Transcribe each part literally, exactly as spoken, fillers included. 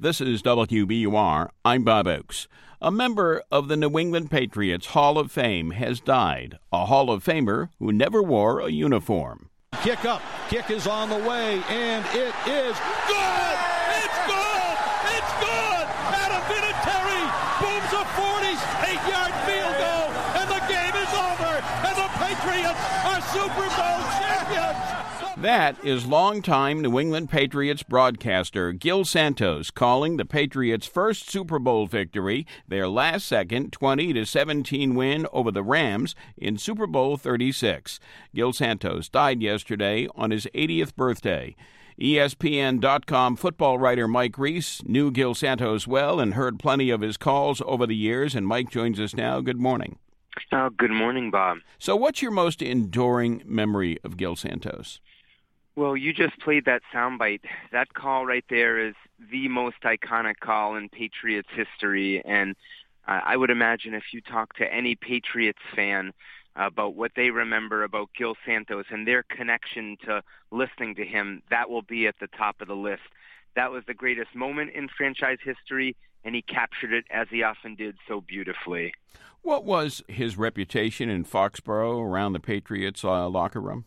This is W B U R. I'm Bob Oakes. A member of the New England Patriots Hall of Fame has died, a Hall of Famer who never wore a uniform. Kick up. Kick is on the way, and it is good! It's good! It's good! Adam Vinatieri booms a forty-eight-yard field goal, and the game is over, and the Patriots are Super Bowl champions! That is longtime New England Patriots broadcaster Gil Santos calling the Patriots' first Super Bowl victory, their last-second twenty to seventeen win over the Rams in Super Bowl thirty-six. Gil Santos died yesterday on his eightieth birthday. E S P N dot com football writer Mike Reese knew Gil Santos well and heard plenty of his calls over the years, and Mike joins us now. Good morning. Oh, good morning, Bob. So what's your most enduring memory of Gil Santos? Well, you just played that soundbite. That call right there is the most iconic call in Patriots history, and uh, I would imagine if you talk to any Patriots fan about what they remember about Gil Santos and their connection to listening to him, that will be at the top of the list. That was the greatest moment in franchise history, and he captured it, as he often did, so beautifully. What was his reputation in Foxborough around the Patriots uh, locker room?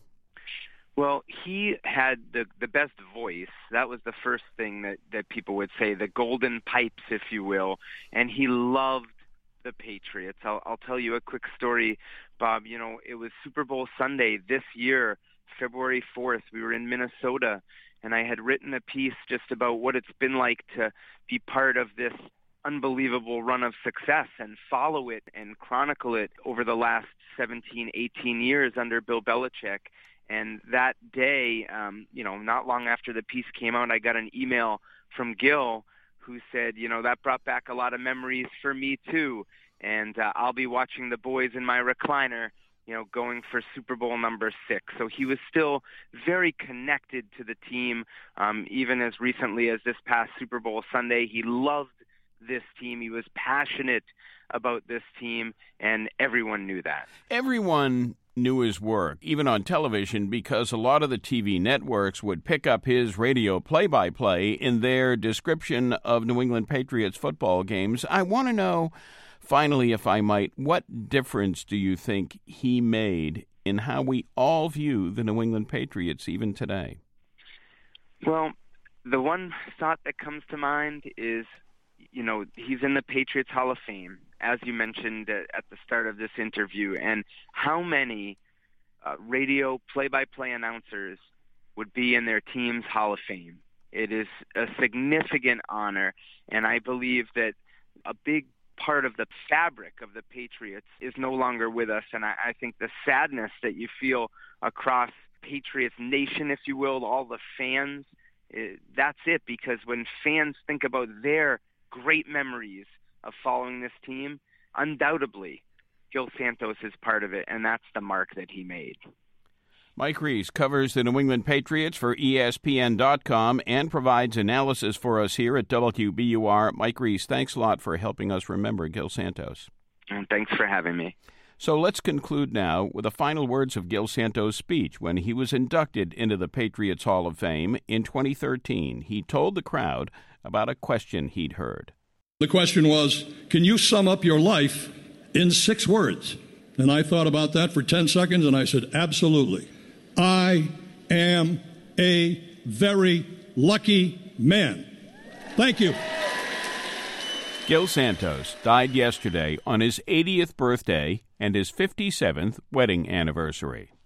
Well, he had the the best voice. That was the first thing that, that people would say, the golden pipes, if you will. And he loved the Patriots. I'll, I'll tell you a quick story, Bob. You know, it was Super Bowl Sunday this year, February fourth. We were in Minnesota, and I had written a piece just about what it's been like to be part of this unbelievable run of success and follow it and chronicle it over the last seventeen, eighteen years under Bill Belichick. And that day, um, you know, not long after the piece came out, I got an email from Gil who said, you know, that brought back a lot of memories for me too. And uh, I'll be watching the boys in my recliner, you know, going for Super Bowl number six. So he was still very connected to the team, um, even as recently as this past Super Bowl Sunday. He loved this team. He was passionate about this team, and everyone knew that. Everyone knew his work, even on television, because a lot of the T V networks would pick up his radio play-by-play in their description of New England Patriots football games. I want to know, finally, if I might, what difference do you think he made in how we all view the New England Patriots even today? Well, the one thought that comes to mind is, you know, he's in the Patriots Hall of Fame, as you mentioned at the start of this interview, and how many uh, radio play-by-play announcers would be in their team's Hall of Fame. It is a significant honor, and I believe that a big part of the fabric of the Patriots is no longer with us, and I, I think the sadness that you feel across Patriots Nation, if you will, all the fans, it, that's it, because when fans think about their great memories of following this team, undoubtedly Gil Santos is part of it, and that's the mark that he made. Mike Reese covers the New England Patriots for E S P N dot com and provides analysis for us here at W B U R. Mike Reese, thanks a lot for helping us remember Gil Santos. And thanks for having me. So let's conclude now with the final words of Gil Santos' speech when he was inducted into the Patriots Hall of Fame in twenty thirteen. He told the crowd about a question he'd heard. The question was, can you sum up your life in six words? And I thought about that for ten seconds, and I said, absolutely. I am a very lucky man. Thank you. Gil Santos died yesterday on his eightieth birthday and his fifty-seventh wedding anniversary.